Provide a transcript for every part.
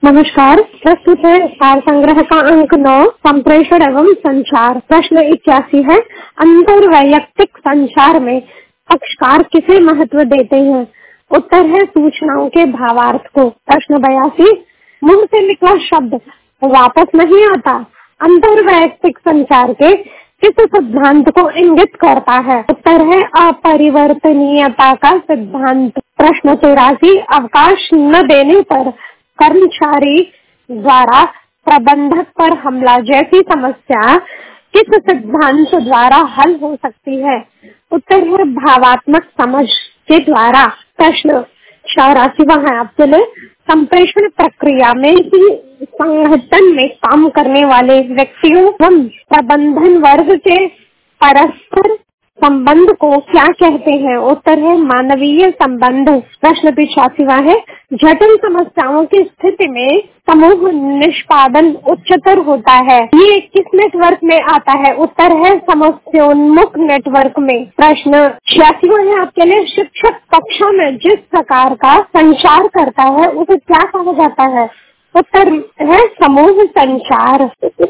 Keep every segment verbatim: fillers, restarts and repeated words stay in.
नमस्कार। प्रस्तुत है सार संग्रह का अंक नौ, संप्रेषण एवं संचार। प्रश्न इक्यासी है, अंतर वैयक्तिक संचार में पक्षकार किसे महत्व देते हैं? उत्तर है सूचनाओं के भावार्थ को। प्रश्न बयासी, मुंह से निकला शब्द वापस नहीं आता, अंतर वैयक्तिक संचार के किस सिद्धांत को इंगित करता है? उत्तर है अपरिवर्तनीयता का सिद्धांत। प्रश्न चौरासी, अवकाश न देने पर कर्मचारी द्वारा प्रबंधक पर हमला जैसी समस्या किस सिद्धांत द्वारा हल हो सकती है? उत्तर है भावात्मक समझ के द्वारा। प्रश्न चौरासीवां है आपके लिए, संप्रेषण प्रक्रिया में ही संगठन में काम करने वाले व्यक्तियों एवं प्रबंधन वर्ग के परस्पर संबंध को क्या कहते हैं? उत्तर है मानवीय संबंध। प्रश्न पिचासीवां है, जटिल समस्याओं की स्थिति में समूह निष्पादन उच्चतर होता है, ये किस नेटवर्क में आता है? उत्तर है समस्योन्मुख नेटवर्क में। प्रश्न छियासीवां है आपके लिए, शिक्षक कक्षा में जिस प्रकार का संचार करता है उसे क्या कहा जाता है? उत्तर है समूह संचार।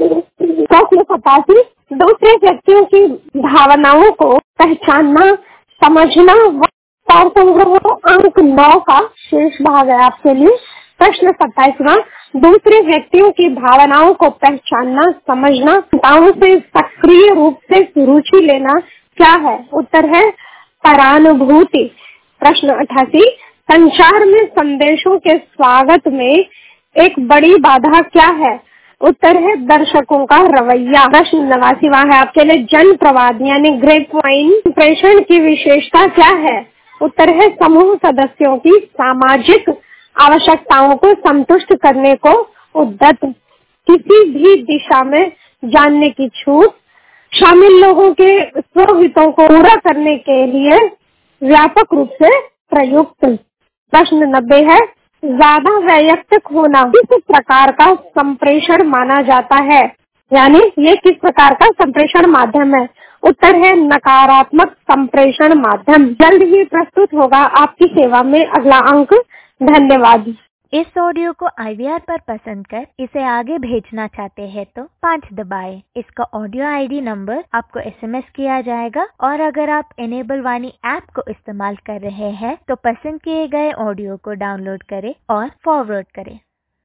प्रश्न सतासी, दूसरे व्यक्तियों की भावनाओं को पहचानना, समझना व सार संग्रह अंक नौ का शेष भाग है आपके लिए। प्रश्न सत्ताईसवां, दूसरे व्यक्तियों की भावनाओं को पहचानना, समझना, चिंताओं से सक्रिय रूप से रुचि लेना क्या है? उत्तर है परानुभूति। प्रश्न अठासी, संचार में संदेशों के स्वागत में एक बड़ी बाधा क्या है? उत्तर है दर्शकों का रवैया। प्रश्न नवासीवां है आपके लिए, जन प्रवाद यानी ग्रेप वाइन संप्रेषण की विशेषता क्या है? उत्तर है समूह सदस्यों की सामाजिक आवश्यकताओं को संतुष्ट करने को उद्यत, किसी भी दिशा में जानने की छूट, शामिल लोगों के स्वहितों को पूरा करने के लिए व्यापक रूप से प्रयुक्त। प्रश्न नब्बे है, ज्यादा वैयक्तिक होना किस प्रकार का संप्रेषण माना जाता है, यानी ये किस प्रकार का संप्रेषण माध्यम है? उत्तर है नकारात्मक संप्रेषण माध्यम। जल्द ही प्रस्तुत होगा आपकी सेवा में अगला अंक। धन्यवाद। इस ऑडियो को आई वी आर पर पसंद कर इसे आगे भेजना चाहते हैं तो पाँच दबाएं। इसका ऑडियो आई डी नंबर आपको एस एम एस किया जाएगा और अगर आप एनेबल वाणी ऐप को इस्तेमाल कर रहे हैं तो पसंद किए गए ऑडियो को डाउनलोड करें और फॉरवर्ड करें।